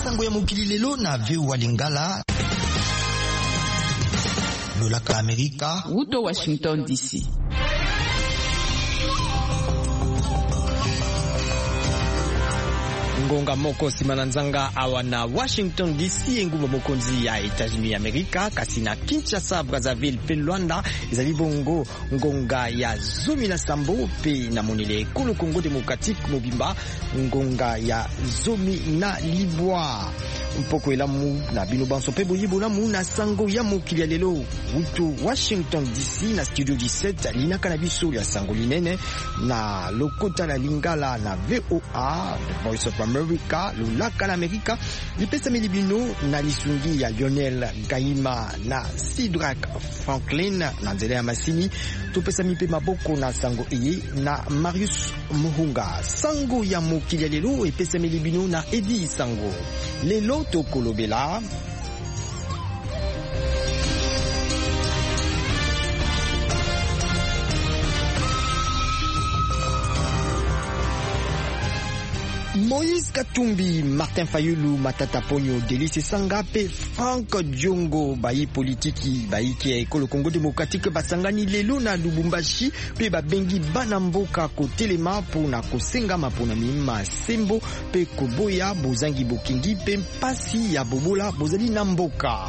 sango ya mokili lelo na veu wa Lingala lolaka Amerika Uto Washington DC. Ngonga moko simana nzanga awa na Washington DC engumba mokonzi ya Etats-Unis ya Amerika kasi na Kinshasa, Brazzaville pe Luanda ezali bongo ngonga ya zomi na sambo pe na monele kolo Congo Démocratique mobimba ngonga ya zomi na libwa mpoko elamu na bino banso pe boyibo lamu na sango ya mokili ya lelo Uto Washington DC na studio 17 linaka na biso ya sango linene na lokota la Lingala na VOA The Voice of America lulaka na Amerika lipesa milibino na lisungi ya Lionel Gaima na Sidrak Franklin na nzele ya masini tupesa mipe maboko na sango iyi na Marius Muhunga sango ya mokili ya lelo epesa milibino na Edi Sango lelo tokolobela Moïse Katumbi, Martin Fayulu, Matata Ponyo, Delice Sangape, Franck Diongo, bayi politiki, bayi ki ekolo Congo Démocratique basangani lelo na Lubumbashi, pe babengi banamboka ko telema pona kosenga mapona mima sembo pe koboya bozangi bokingi pe mpasi ya bobola bozali na mboka.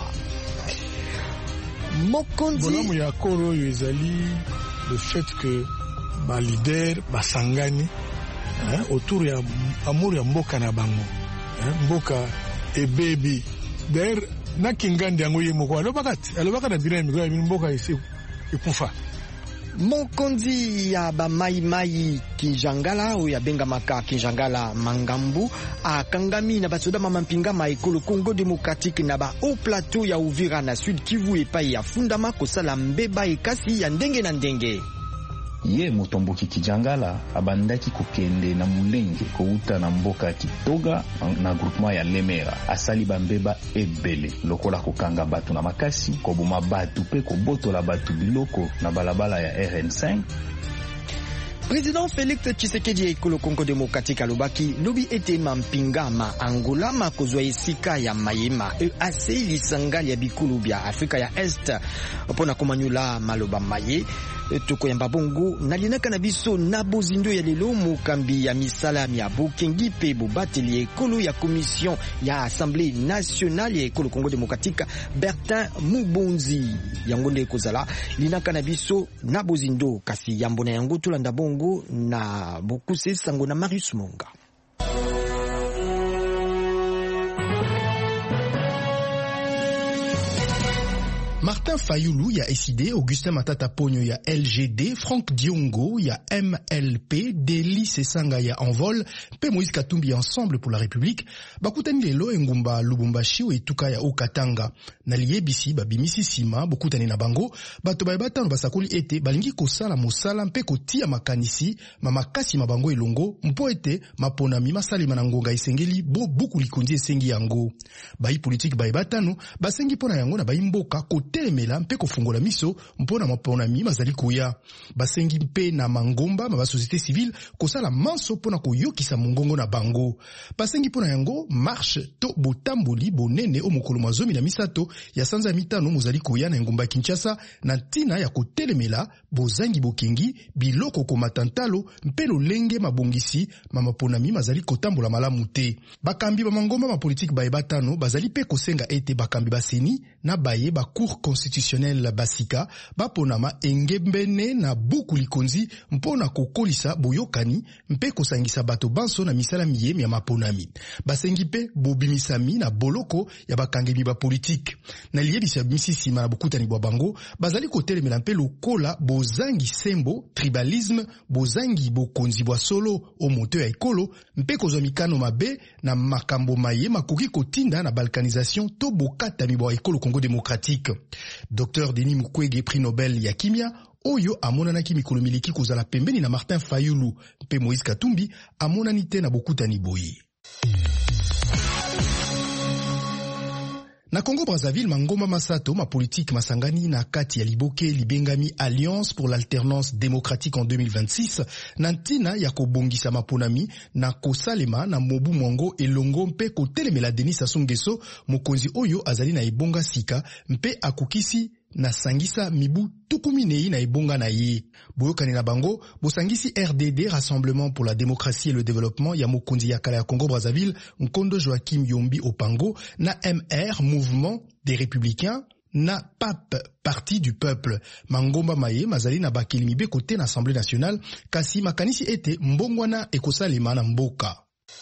Mokonzi Bolamu ya koro ezali le fait que ba leader basangani autour ya amour ya mboka na bango mboka ebebi der na kingandi yango yemoko alobaka na bina ya mboka isi ekufa Mokonzi ya ba mai Kinjangala oya benga maka Kinjangala Mangambu akangami na basoda mamampinga ma ekolo Congo Démocratique na ba au plateau ya Uvira na Sud Kivu epai ya fundama kosala mbeba ekasi ya ndenge na ndenge. Ye Mutomboki Kijangala abandaki kokende na mulenge kouta na mboka Kitoga na groupement ya Lemera asali bambeba ebele lokola kokanga batu na makasi koboma batu pe kobotola batu biloko na balabala ya RN5. Président Félix Tshisekedi ekolo Congo Démocratique alobaki lobi ete mampinga ma Angola makozwa esika ya mayema EAC lisangali ya bikulu bya Afrika ya Est pona komanyula maloba maye tokoyamba bongo nalinaka na biso na bozindo ya lelo mokambi ya misala ya bokengi pe bobateli ekolo ya commission ya Assemblée nationale ya ekolo Congo Démocratique Bertin Mubonzi yango nde kozala linaka na biso na bozindo kasi yambo na yango tolanda bongo na bokuse sango na Marius Monga. Martin Fayulu ya SID, Augustin Matata Ponyo ya LGD, Franck Diongo ya MLP, Delice Sanga ya Envol, pe Moïse Katumbi Ensemble pour la République, bakutani lelo engumba Lubumbashi o etuka ya Okatanga. Na liyebisi babimisi sima, bokutani na bango, bato batano basakoli ete balingi kosala mosala mpe kotia makanisi, mamakasi mabango elongo, mpo ete maponami masali manangonga esengeli buku likondi esengi yango. Bayi politique batano, basengi pona yango na bayi mboka telemela mpe kofungola miso mpona maponami mazali koya basengi mpe na mangomba ma société civile kosala manso pona koyokisa mongongo na bango basengi pona yango marche to botamboli bonene o mokolo mazomi na misato ya sanza mitano mozali koya na ngomba Kinshasa na ntina ya kotelemela bozangi bokengi biloko komatantalo mpe lolenge mabongisi maponami mazali kotambola malamu te bakambi ba mangomba ma politique batano bazali pe kosenga ete bakambi baseni na baye ba cour constitutionnel basika baponama engembene na buku likonzi mpona kokolisa boyokani mpe kosangisa bato banso na misala miyemi ya maponami basengi pe bobimisami na boloko ya bakangemi ba politique na liyebisa misisima na bokutani bwa bango bazali kotelemela mpe lokola bozangi sembo tribalisme bozangi bokonzi bwa solo o moto ya ekolo mpe kozwa mikano mabe na makambo maye makoki kotinda na balkanisation to bokatami bwa ekolo Congo Démocratique. Dr Denis Mukwege prix Nobel ya kimia oyo amonanaki mikolo miliki kozala pembeni na Martin Fayulu mpe Moïse Katumbi amonani te na bokutani boye. Na Congo Brazzaville, Mangomba Masato, ma politique masangani na kati ya Liboke libengami Alliance pour l'alternance démocratique en 2026, nantina ya kobongisa maponami na kosalema na Mobu Mwango elongo mpe kotelemela Denis Sassou Nguesso mokonzi oyo azali na ebonga sika mpe akukisi na sangisa mibu tukuminei na ebonga na ye. Boyokani na bango, bosangisi RDD, Rassemblement pour la démocratie et le développement ya mokonzi ya kala ya Congo Brazzaville, Nkondo Joachim Yombi Opango, na MR, Mouvement des Républicains, na PAP, Parti du Peuple. Mangomba Maye, mazali na bakeli mibe kote na Assemblée nationale, kasi makanisi ete mbongwana ekosalema na mboka.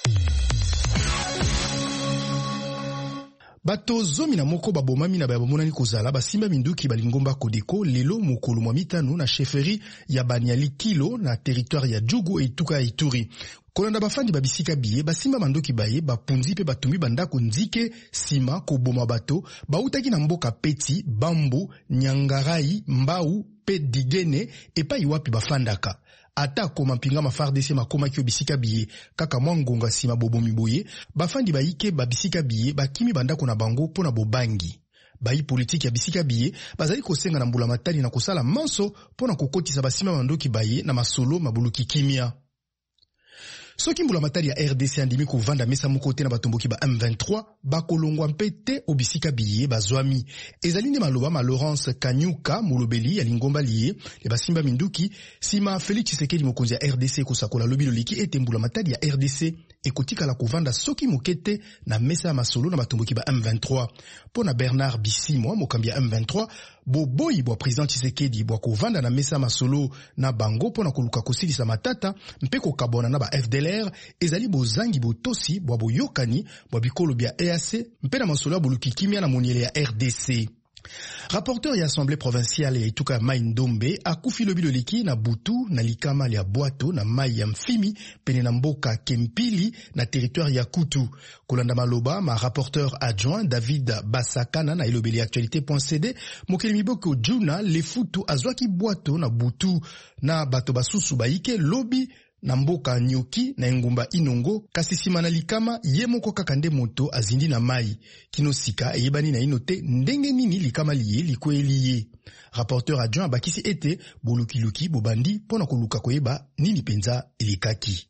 Bato zomi na moko babomami na bamonani kozala basimba minduki balingomba kodeko lelo mokolo mwa mitano na chefferie ya Banyali Kilo na territoire ya Djugu etuka Ituri. Kolanda bafandi babisika biye basimba mandoki baye bapunzi pe batumbi bandako nzike sima koboma bato bautaki na mboka Peti, Bambu, Nyangarai, Mbau pe Digene epai wapi bafandaka. Ata koma mpinga FARDC makoma kyo bisika biye kaka mwangonga sima bobomi boye bafandi baike babisika biye bakimi bandako na bango pona bobangi. Bayi politiki ya bisika biye bazali kosenga na mbula matali na kosala manso pona kokotisa basima mandoki baye na masolo mabuluki kimia. Soki mbula matari ya RDC andimi kovanda mesa mukote na batomboki ba M23 bakolongwa mpete obisika biye bazwami. Ezalinde maloba ma Laurence Kanyuka molobeli ya lingomba liye le basimba minduki sima Félix Tshisekedi mokonzi ya RDC kosakola lobi loliki ete mbula matari ya RDC ekotika la kovanda soki mokete na mesa ya masolo na batomboki ba M23. Pona Bernard Bisimwa mokambi ya M23 boboyi bwa président Tshisekedi bwa kovanda na mesa masolo na bango pona koluka kosilisa matata mpe kokabona na ba FDLR ezali bozangi botosi bwa boyokani bwa bikolo bya EAC mpe na masolo ya boluki kimia na moniele ya RDC. Rapporteur ya Assemblée provinciale ya Ituka Mai Ndombe akufi lobi loliki na butu na likama ya Bwato na mai ya Mfimi pene na mboka Kempili na territoire ya Kutu. Kolanda maloba ma rapporteur adjoint David Basakana na ilobeli actualité.cd mokeli miboko Juna Lefutu azwaki Bwato na butu na bato basusu baike lobi na mboka Nyoki na engumba Inongo kasi sima na likama ye moko kaka nde moto azindi na mai kinosika eyebani na inote ndenge nini likama liye likweli ye. Rapporteur adjoint bakisi ete bolukiluki bobandi pona koluka koyeba nini penza elikaki.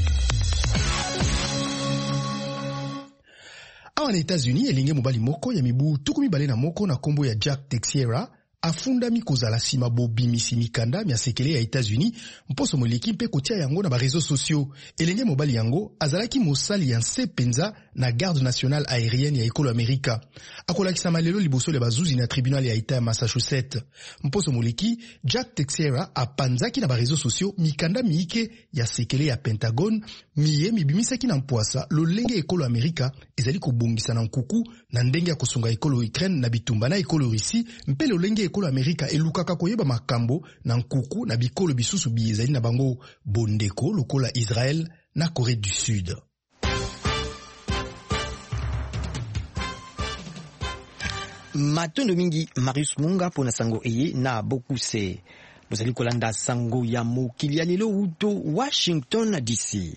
Awa na États-Unis elenge mobali moko ya mibu tukumi bale na moko na kombo ya Jack Teixeira afundami kozala sima bobimisi mikanda mia sekele ya États-Unis mposo moleki mpe kotia yango na ba réseaux sociaux. Elenge mobali yango azalaki mosali ya nse penza na garde nationale aérienne ya ekolo Amerika. Akolakisa malelo liboso le bazuzi na tribunal ya Eta ya Massachusetts. Mposo moleki Jack Teixeira apanzaki na ba réseaux sociaux mikanda miike ya sekele ya Pentagon miye mibimisaki na mpoasa lolenge ekolo Amerika ezali kobongisa na nkuku na ndenge ya kosunga ekolo Ukraine na bitumba na ekolo Russie mpe lolenge ekolo Amerika elukaka koyeba makambo na nkuku na bikolo bisusu biyezali na bango bondeko lokola Israël na Corée du Sud. Matondo mingi Marius Munga pona sango eye na bokuse. Bozali kolanda sango ya mokili ya lelo uto Washington DC.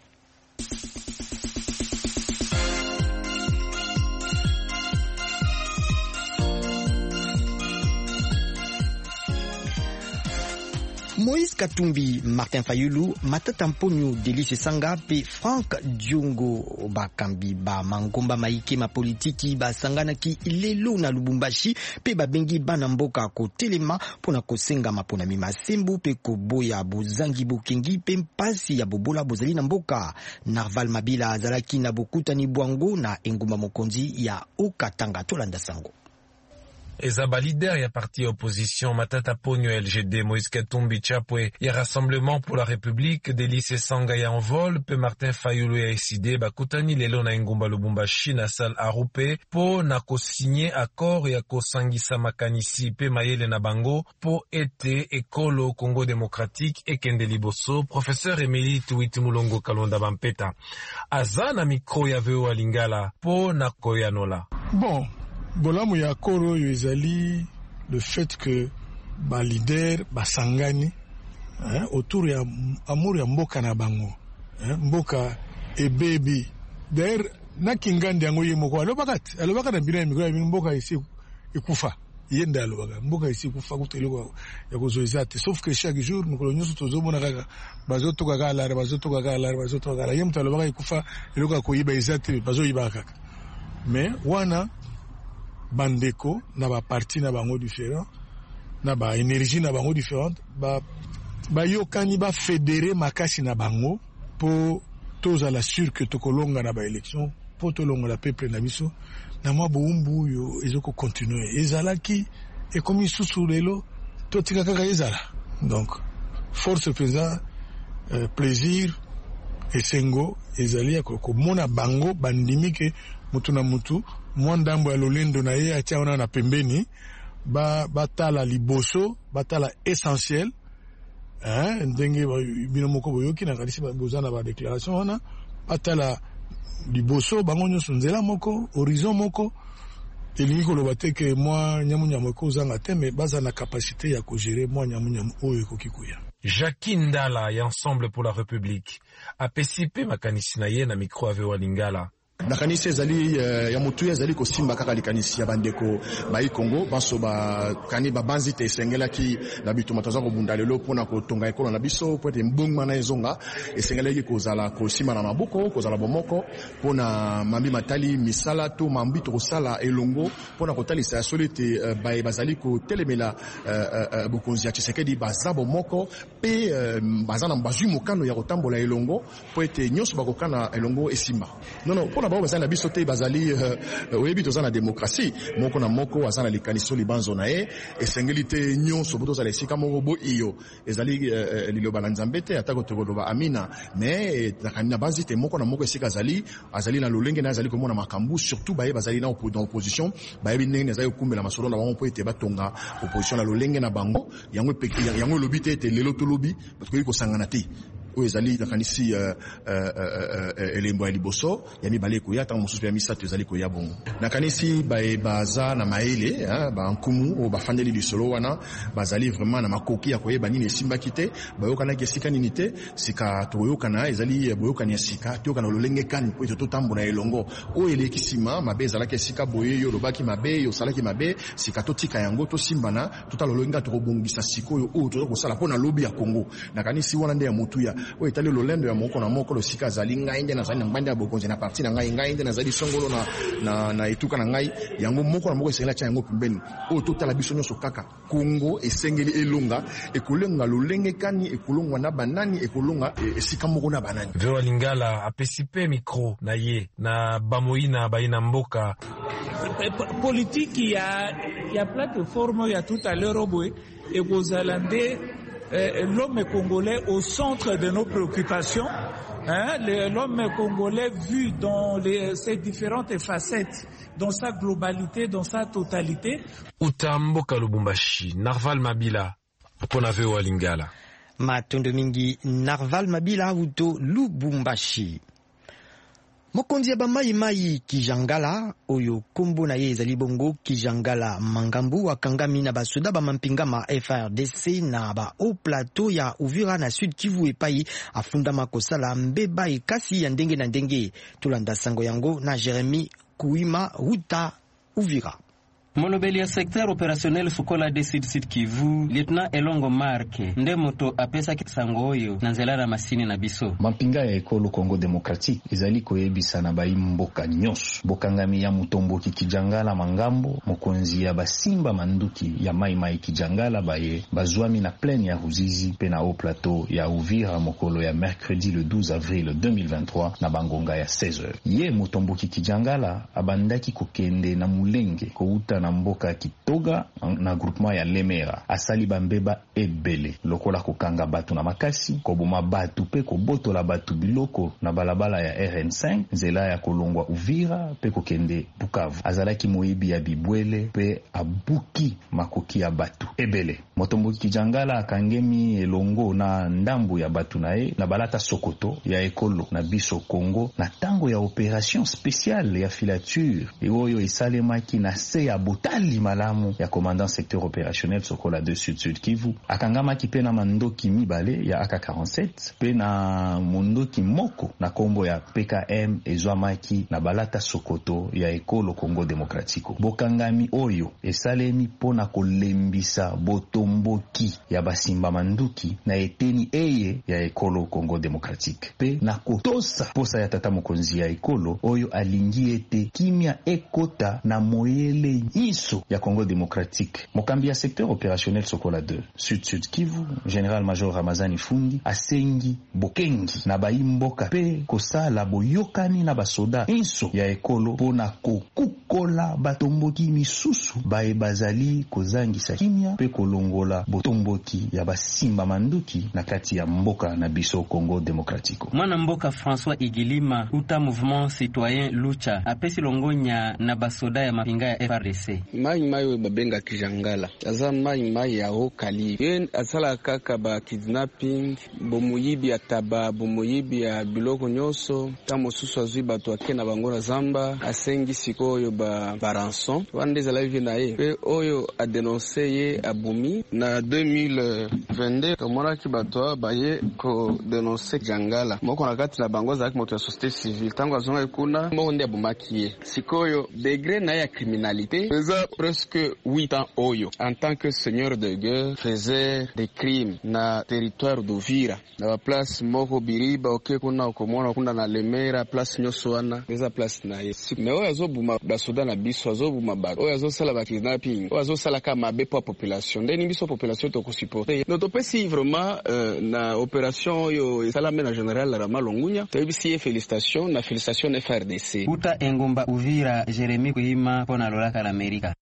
Moïse Katumbi, Martin Fayulu, Matata Mponyo, Delis Sanga, pe Franck Diongo, Bakambi, ba Mangomba Maike, ma politiki, ba Sangana ki lelo na Lubumbashi, pe babengi banamboka ko telema, pona ko senga mapona mima sembu, pe ko boya bozangi bokengi, pe mpasi ya bobola bozali na mboka. Narval Mabila azalaki na bokuta ni Bwango na engumba mokonzi ya Okatanga tolanda sango. Ezaba leader ya parti opposition Matata Ponyo LGD Moïse Katumbi Chapwe ya Rassemblement pour la République Delis Sanga ya Envol pe Martin Fayulu ya SID bakutani lelo na engumba Lubumbashi na salle Arupe po na kosigné accord ya kosangisa makanisi pe mayele na bango po ete ekolo Congo démocratique ekende liboso. Professeur Emérite Witi Mulongo Kalonda Bampeta aza na mikro ya Veo Lingala po na koyanola. Bon, bolamu ya koro yo ezali le fait que ba leader basangani autour ya amour ya mboka na bango mboka ebebi. D'ailleurs na kingandi yango ye moko alobaka na bina mikro ya mboka isi ekufa yenda alobaka mboka isi ekufa kuteleko ya kozoeza te sauf que chaque jour mokolo nyonso tozomona kaka bazotoka kala ye moto alobaka ekufa eloko ya koyiba eza te bazoyibaka kaka mais wana bandeko na baparti na bango différent na baénergie na bango différente bayokani bafédéré makasi na bango po tozala sûr que tokolonga na baélection po tolongola peuple na biso na mwa bowumbu oyo ezokokontinue ezalaki ekomi susu lelo totika kaka ezala donc force mpenza plaisir esengo ezali ya komona bango bandimi ke mutu na mutu mwa ndambo ya lolendo na ye atia wana na pembeni batala liboso batala essentiel ndenge bino moko boyoki na kalisi boza na badéclaration wana batala liboso bango nyonso nzela moko horizon moko elingi koloba te ke mwa nyamunyamu ekozanga te me baza na kapasité ya kogere mwa nyamunyamu oyo ekoki koya. Jacques Ndala ya Ensemble pour la République apesi pe makanisi na ye na micro ave wa Lingala. nakanisi ezali ya mutu ezali kosimba kaka likanisi ya bandeko ba Kongo baso ba kani ba banzi te esengelaki na bituma toza kobunda lelo pona kotonga ekolo na biso po ete mbongma na ezonga esengelaki kozala kosima na maboko kozala bomoko pona mambi matali misala to mambi to kosala elongo pona kotalisa ya solite bazali ko telemela bokonzi ya Tshisekedi baza bomoko pe bazana mbaju mokano ya kotambola elongo po ete nyonso bakokana elongo esimba non pona ba bazana biso te bazali oyebi tozana démocratie moko na moko azana likaniso libanzo na ye esengeli te nyonso boto za lesika moko bo iyo ezali liloba na Nzambe te atako tokoloba amina mais na banzi te moko na moko esika azali na lolenge na azali komona makambu surtout baye bazali na opposition baye binene azali kumbela masolo na bango po ete batonga opposition na lolenge na bango yango lobi te lelo to lobi parce que ko sangana te o ezali nakanisi elembo ya liboso ya mibale ko ya tango mususu ya misato ezali ko ya bongo nakanisi baza na maele ba nkumu o bafandeli lisolo wana bazali vraiment na makoki ya koyeba nini esimba kite bayokana kesika nini te sika toyokana ezali boyokana sika toyokana lolenge kani po to tambo na elongo o elekisima mabe ezala kesika boye yo lobaki mabe yo salaki mabe sika totika yango to simbana totalolonga to kobongisa sikoyo o to kosala pona lobi ya Kongo nakanisi wana nde ya mutu ya o etali lolendo ya moko na moko lo sika zali ngai nde na zali nganda bokonzi na parti na ngai nde na zali songolo na etuka na ngai yango moko na moko esengela cha yango pembeni o totala biso nyonso kaka Kongo esengeli elonga ekolonga lolenge kani ekolonga na banani ekolonga esika moko na banani Vewa Lingala apesipe micro na ye na bamoina baina mboka politique ya plateforme ya tout à l'heure boy et Gozalande l'homme congolais au centre de nos préoccupations, l'homme congolais vu dans ses différentes facettes, dans sa globalité, dans sa totalité. Utamboka Lubumbashi, Narval Mabila, pona Vewa Lingala. Matondo mingi Narval Mabila uto Lubumbashi. Mokonzi ya bamayi Kijangala oyo kombo na ye ezali bongo Kijangala Mangambu akangami na basoda bamampinga ma FRDC na ba au plateau ya Uvira na Sud Kivu epai afunda makosala mbeba ekasi ya ndenge na ndenge tulanda sango yango na Jeremy Kuima Ruta Uvira. Molobeli ya secteur opérationnel Sukola de Sud Kivu, Lieutenant Elongo Marke, nde moto apesa kisango oyo na nzela na masini na biso. Mampinga ya ekolo Congo Démocratique ezali koyebisa na baimboka nyonso. Bokangami ya Mutomboki Kijangala Mangambo, mokonzi ya basimba manduki ya Mai Kijangala baye bazwami na plaine ya Ruzizi pe na au plateau ya Uvira mokolo ya mercredi le 12 avril 2023 na bangonga ya 16h. Ye Mutomboki Kijangala abandaki kokende na Mulenge kouta na mboka Kitoga na groupement ya Lemera asali bambeba ebele lokola kokanga batu na makasi koboma batu pe kobotola batu biloko na balabala ya RN5 nzela ya kolongwa Uvira pe kokende Bukavu azalaki moyibi ya bibwele pe abuki makoki ya batu ebele. Motomboki Kijangala akangemi elongo na ndambu ya batu na ye na balata Sokoto ya ekolo na biso Congo na tango ya opération spéciale ya filature eoyo esalemaki na se ya botali malamu ya commandant secteur opérationnel Sokola 2 Sud Kivu. Akangama kipe na mandoki mibale ya AK-47 pe na mondoki moko na kombo ya PKM ezwamaki na balata Sokoto ya ekolo Congo Demokratiko. Bokangami oyo esalemi pona kolembisa botomboki ya basimba manduki na eteni eye ya ekolo Congo Demokratike pe na kotosa posa ya tata mokonzi ya ekolo oyo alingi ete kimia ekota na moyele nyiso ya Congo Demokratike. Mokambi ya secteur opérationnel Sokola 2 Sud Kivu, General Major Ramazani Fundi asengi bokengi na baimboka pe kosala boyokani na basoda inso ya ekolo pona kokukola batomboki misusu bae bazali kozangisa kimia pe kolongola botomboki ya basimba manduki na kati ya mboka na biso Congo Demokratiko. Mwana mboka François Igilima uta mouvement citoyen Lucha apesi longonya na basoda ya mapinga ya FRDC. Mai babenga kijangala aza mai ya okali yen asala kaka ba kidnapping bomuyibi ataba bomuyibi ya biloko nyoso tamo susu azui bato akena bango na zamba asengi sikoyo ba rançon wande za live na ye pe oyo a dénoncé ye abumi na 2022 kamona ki bato baye ko dénoncer jangala moko na kati na bango za moto ya société civile tango azonga kuna moko ndi abumaki ye sikoyo degré na ya criminalité faisait presque 8 ans oyo en tant que seigneur de guerre faisait des crimes na territoire d'Uvira na place moko Biriba oke kuna okomona kuna na Lemera place nyoso wana eza place na ye mais oyo azobuma basoda na biso azobuma bato oyo azosala ba kidnapping oyo azosala kama bepo population ndeni biso population to supporter no to pesi vraiment na opération oyo esalame na général Rama Longunya tebisi félicitations na félicitations FRDC uta engomba Uvira Jeremy Kuima pona lolaka la Amerika.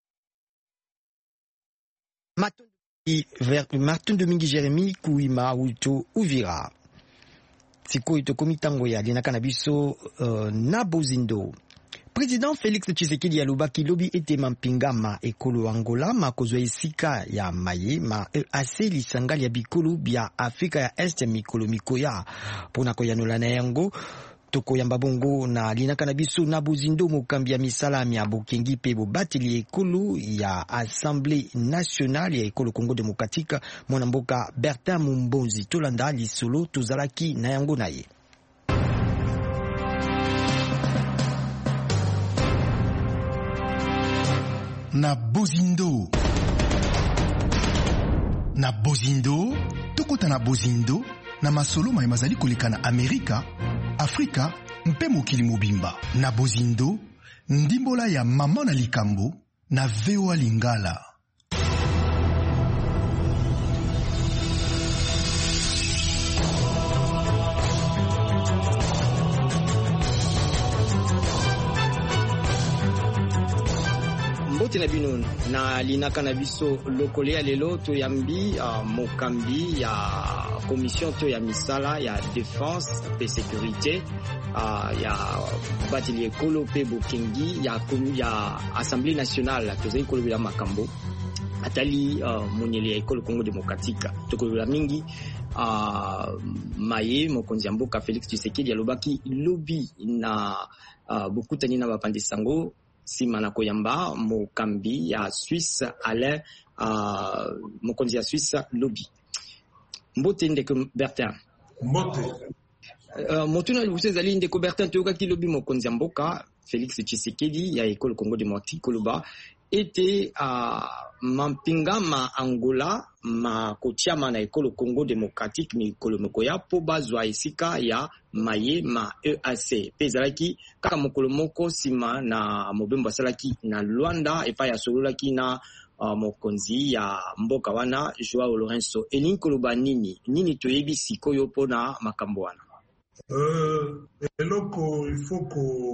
Martin Domingue Jérémy Kouima Uto Uvira siko itokomi tango ya linaka na biso na Bozindo. Président Félix Tshisekedi alobaki lobi ete mampingama ekolo Angola makozwa esika ya maye ma EAC lisanga ya bikolo bya Afrika ya Este mikolo mikoya pona koyanola na yango toko yamba bongo na linaka na biso na Bozindo mokambi ya misala ya bokengi pe bobateli ekolo ya Assemblée nationale ya ekolo Congo Démocratique mwana mboka Bertin Mumbonzi tolanda lisolo tozalaki na yango na ye. Na Bozindo, tokota na Bozindo, na masolo mazali koleka na Amerika, Afrika, mpe mokili mobimba. Na Bozindo, ndimbola ya mama na likambo, na VOA Lingala. Mbote na bino na linaka na biso lokolea lelo to yambi mokambi ya commission to ya misala ya défense et sécurité ya batelier kolo pe bokengi ya Assemblée nationale to zai kolo bila makambo atali monyele ya ekolo Congo Démocratique to kolo mingi maye mokonzi mboka Félix Tshisekedi alobaki lobby na bokutani na bapande sango sima na koyamba mokambi ya Suisse Alain mokonzi ya Suisse lobby mbote ndeko Bertin mbote motuna usezali ndeko Bertin toyokaki lobby mokonzi mboka Félix Tshisekedi ya ekolo Congo Démocratique koloba ete mampingama Angola makotiama na ekolo Congo Démocratique mikolo mokoya po bazwa esika ya maye ma EAC pezalaki kaka mokolo moko sima na mobembo asalaki na Luanda epa ya sololaki na mokonzi ya mboka wana Joao Lourenço elingi koloba nini toyebi sikoyo pona makambo wana eloko il faut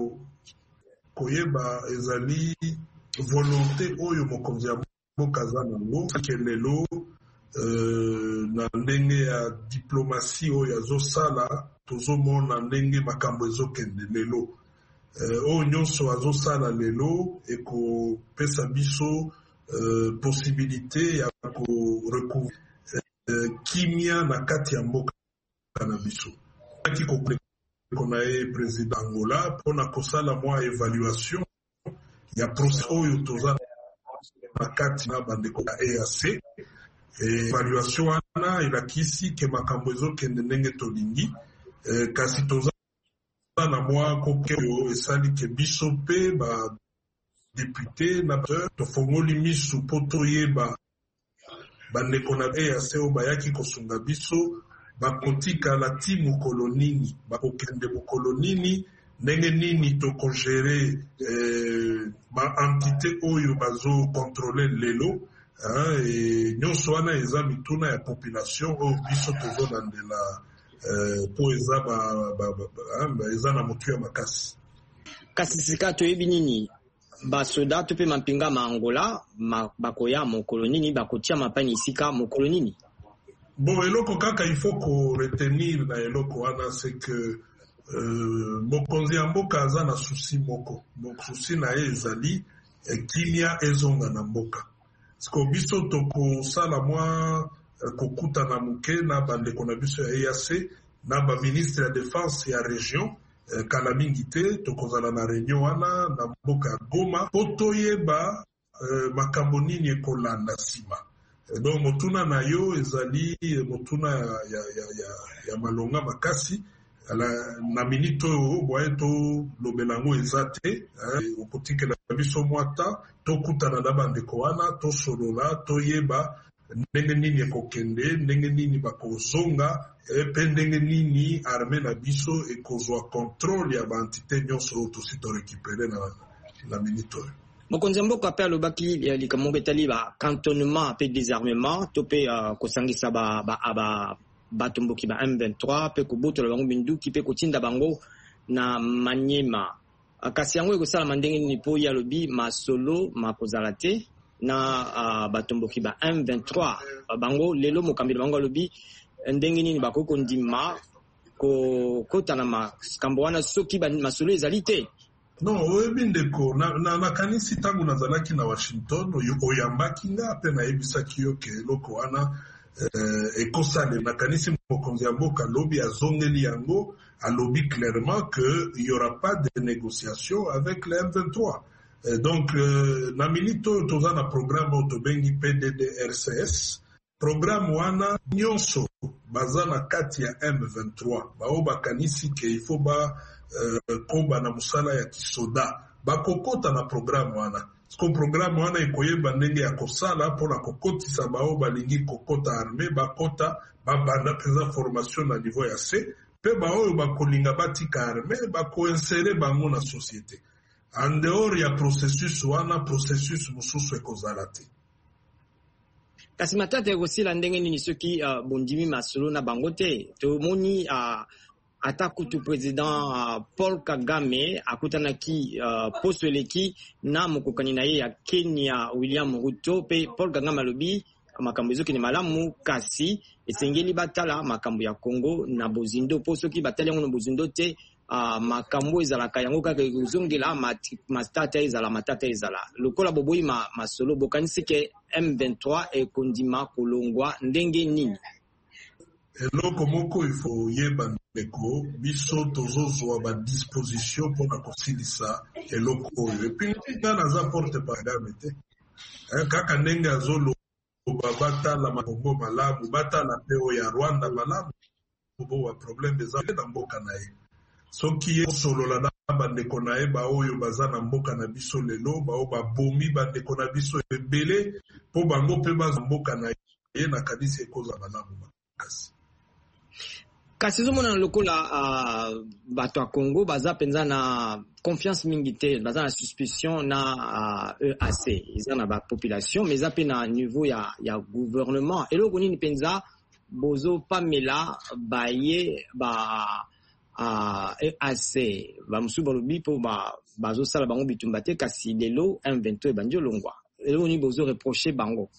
koyeba ezali volonté oyo mokonzi ya mboka za nango kelelo na ndenge ya diplomatie oyo azosala tozomona ndenge makambo ezokende lelo oyo nyonso azosala lelo ekopesa biso possibilité ya korecouvrir kimia na kati ya mboka na biso aki kokona ye président Angola pona kosala mwa évaluation ya procès oyo toza makati na bandeko ya EAC. Evaluation wana elakisi ke makambo ezokende ndenge tolingi, kasi toza na mwa kokeyo esali ke biso pe ba député na tofongoli misu po toyeba bandeko na EAC oyo bayaki kosunga biso bakotikala ti mokolo nini, bakokende mokolo nini, ndenge nini tokogere baentité oyo bazokontrole lelo. Nyonso wana eza mituna ya population oyo biso tozolandela po eza na motu ya makasi. Kasi sika toyebi nini basoda to pe mampinga ma Angola bakoya mokolo nini, bakotia mapani isika mokolo nini? Bon, eloko kaka il faut ko retenir na eloko wana c'est que mokonzi ya mboka aza na susi moko. Susi na ye ezali kimia ezonga na mboka. Siko biso tokosala mwa kokuta na muke na bandeko na biso ya EAC na ba ministre ya défense ya région kala mingi te tokozala na réunion wana na mboka ya Goma po toyeba makambo nini ekolanda nsima. Donc motuna na yo ezali motuna ya malonga makasi na minito oyo boye to lobelango eza te, okotikela biso mwata tokutana na bandeko wana tosolola toyeba ndenge nini ekokende, ndenge nini bakozonga, pe ndenge nini arme na biso ekozwa contrôle ya baentité nyonso oyo tosi torekipere na minito oyo. Mokonzi mboka ape alobaki likambo etali ba cantonnement pe désarmement to pe kosangisa bato mboki ba M23 pe kobotola bango binduki pe kotinda bango na Maniema. Kasi yango ekosala ndenge nini po ya lobi masolo makozala te na bato mboki ba M23 bango lelo mokambi bango lobi ndenge nini bakoko ndima kota na makambo wana soki masolo ezali te. Non, oyebi ndeko na kanisi tangu nazalaki na Washington oyambaki nga pe na yebisaki yo ke eloko wana ekosale na kanisi mokonzi ya mboka lobi azongeli yango alobi clairement que il y aura pas de négociation avec les M23. Donc na minito toza na programme otobengi PDDRCS. Programme wana nyonso baza na kati ya M23 bao bakanisi ke il faut koba na musala ya kisoda bakokota na programme wana. Siko programme wana ekoyeba ndenge ya kosala pona kokotisa bao balingi kokota arme bakota babanda peza formation na niveau ya C pe bao bakolinga batika arme bakoinsere bango na société. En dehors ya processus wana processus mususu ekozala te. Kasi matata ekosila ndenge nini soki bondimi masolo na bango te tomoni ata kutu président Paul Kagame akutanaki poso eleki na mokokani na ye ya Kenya William Ruto pe Paul Kagame alobi makambo ezoki ni malamu kasi esengeli batala makambo ya Congo na bozindo poso ki batali yango na bozindo te makambo ezalaka yango kaka ezongela matata ezala matata ezala lokola boboyi masolo bokanisi ke M23 ekondima kolongwa ndenge nini. Eloko moko il faut yeba ndeko biso tozozwa ba disposition pona kosilisa eloko oyo et puis ngana za porte Kagame te kaka ndenge azolo batala makombo malamu batala peo ya Rwanda malamu bo wa problème za na mboka na ye soki solola na bandeko na ye ba oyo baza na mboka na biso lelo ba o ba bomi bandeko na biso ebele po bango pe baza mboka na ye na kanisi ekoza malamu makasi. Kasi zomona lokola bato ya Congo baza penza na confiance mingi te baza na suspicion na EAC eza na ba population mais eza pe na niveau ya gouvernement eloko nini penza bozo pamela baye ba EAC bamusu balobi po bazo sala bango bitumba te kasi lelo M23 banjo longwa eloko nini bozo reprocher bango.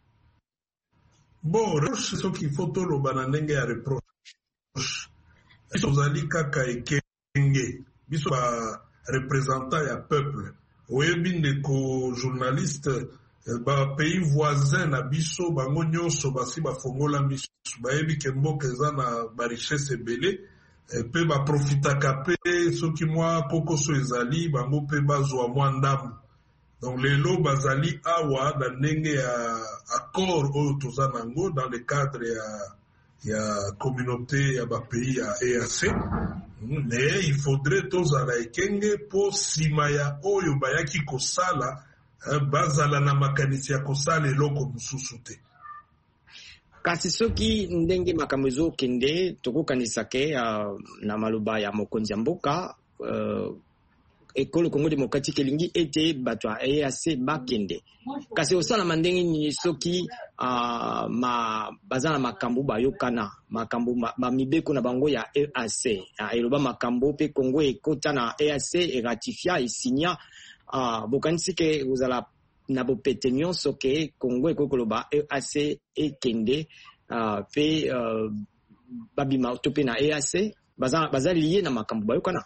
Bon reproche soki foto lo banandenge ya reproche biso zali kaka ekenge biso ba représentant ya peuple oyebi ndeko journaliste ba pays voisin na biso bango nyonso basi bafongola miso bayebi ke mboka eza na ba richesse ebele pe baprofitaka pe soki mwa kokoso ezali bango pe bazwa mwa ndamu Donc lelo bazali awa na ndenge ya accord oyo toza nango dans le cadre ya communauté ya ba pays ya EAC. Mais il faudrait tozala ekenge po sima ya oyo bayaki kosala bazala na makanisi ya kosala eloko mosusu te. Kasi soki ndenge makambo ezokende tokokanisa ke na maloba ya mokonzi ya mboka ekolo Congo démocratique elingi ete bato ya EAC bakende. Kasi osalama ndenge nini soki baza na makambo bayokana makambo bamibeko na bango ya EAC eloba makambo pe Congo ekota na EAC eratifia esinya bokanisi ke ozala na bopete nyonso ke Congo ekokoloba EAC ekende pe babima to pe na EAC baza lié na makambo bayokana.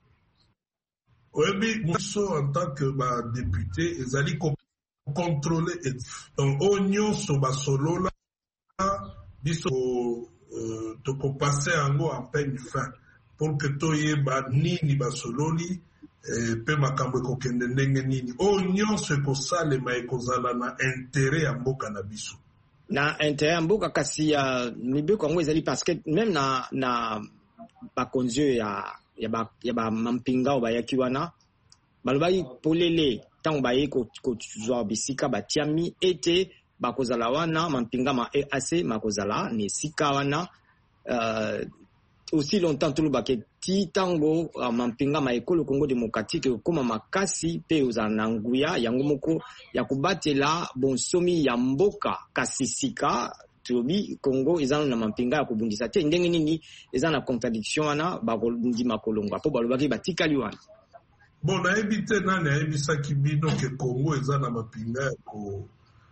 Oui, nous en tant que député, ils allaient contrôler. Donc, oignon sur basolo là, biso to passer en peine fin pour que toye nini basololi pe makambo ko kende ndenge nini. Oignon se ko sale mai ko zala na intérêt ya mboka na biso. Na intérêt ya mboka kasi mibeko yango ezali parce que même na bakonzi ya ba mampinga o bayaki wana balobaki polele tango baye ko zwa bisika batiami ete bakozala wana mampinga ma EAC makozala ne sika wana aussi longtemps tolobaki ti tango mampinga ma ekolo Congo démocratique koma makasi pe ozala na nguya yango moko ya kubatela bonsomi ya mboka kasi sika tulobi Congo ezana na mampinga ya kubundisa te ndenge nini ezana contradiction wana bakondima kolonga po balobaki batikali wana. Bon nayebi te nani ayebisaki bino ke Congo ezana mampinga ya ko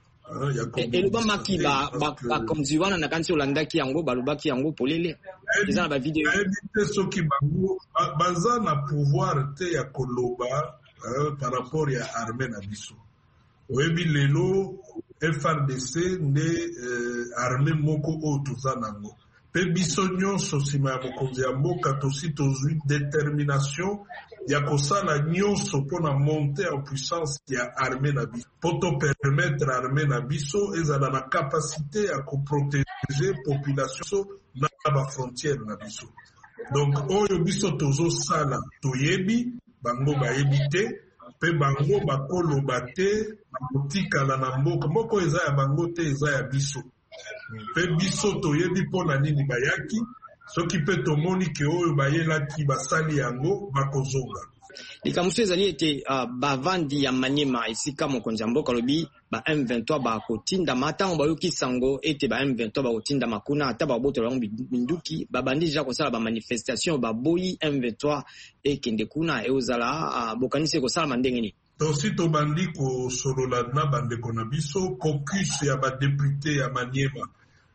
eloba maki bakonzi wana na kanisi olandaki yango balobaki yango polele ezana ba video nayebi te soki bango baza na pouvoir te ya koloba par rapport ya armée na biso. Oyebi lelo FRDC nde armée moko oyo toza nango pe biso nyonso nsima ya mokonzi ya mboka tosi tozwi détermination ya kosala nyonso mpona monter en puissance ya armée na biso po topermettre armée na biso ezala na capacité ya koprotéger population na bafrontière na biso. Donc oyo biso tozosala toyebi bango bayebi te pe bango bakoloba te bakotikala na mboka moko eza ya bango te eza ya biso pe biso toyebi mpona nini bayaki soki pe tomoni ke oyo bayelaki basali yango bakozonga. Likamusu ezali ete bavandi ya Maniema esika mokonzi ya mboka lobi ba M23 bakotinda matango bayoki sango ete ba M23 bakotinda makuna ata babotola ngo binduki babandi deja kosala ba manifestation baboyi M23 ekende kuna eozala bokanisi kosala mandenge ni. Tosi tobandi kosolola na bandeko na biso caucus ya badepute ya Maniema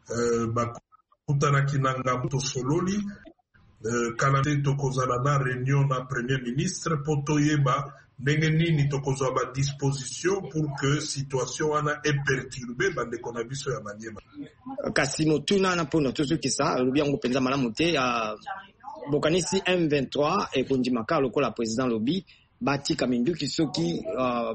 bakutanaki na ngambo tosololi kala te tokozala na réunion na premier ministre po toyeba ndenge nini tokozwa ba disposition pour que situation wana eperturbe bandeko na biso ya Maniema. Kasi motuna na pona tozokisa lobi yango penza malamu te bokanisi M23 ekondimaka lokola président lobi batika minduki soki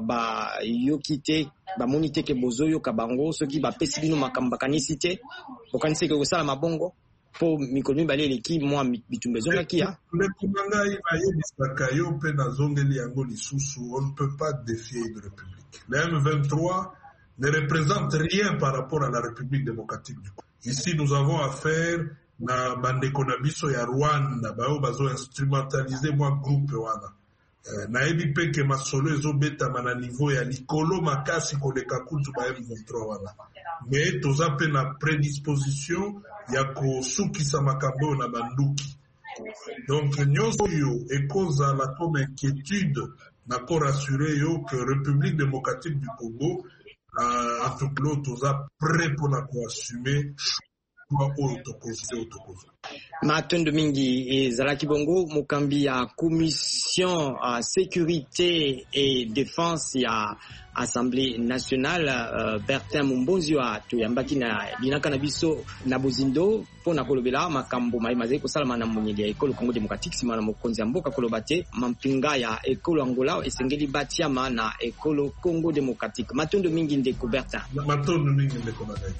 yoki te bamoni te ke bozoyoka bango soki bapesi bino makambo bakanisi te bokanisi ke kosala mabongo po mikolo mibale eleki mwa bitumba ezongaki ya ngai ayebisaka yo mpe nazongeli yango lisusu. On ne peut pas défier une république. Le M23 ne représente rien par rapport à la République démocratique du Congo. Ici nous avons affaire na bandeko na biso ya Rwanda bayo bazo instrumentaliser mwa groupe wana nayebi pe ke masolo ezobetama na niveau ya likolo makasi koleka kutu ba M23 wana mais toza pe na prédisposition ya kosukisa makambo na banduki. Donc nyonso yo ekozala comme inquiétude nako rassurer yo que République démocratique du Congo en tout cas toza prêt pour la assumer Matondo mingi ezalaki bongo mokambi ya commission sécurité et défense ya Assemblée nationale Bertin Mumbonzi wa toyambaki na binaka na biso na bozindo pona kolobela makambo maimazai kosalama na monyeli ya ekolo Congo Démocratique sima na mokonzi ya mboka kolobate mampinga ya ekolo Angola esengeli batiama na ekolo Congo Démocratique. Matondo mingi ndeko Bertin. Matondo mingi ndeko Nagai.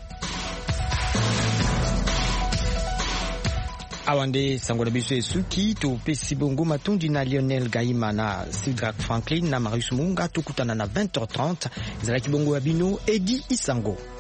Awande sangola biso esuki to pesi bongo matondi na Lionel Gaima na Sidrak Franklin na Marius Munga tukutana na 20h30 zalaki bongo ya bino Edi Isango.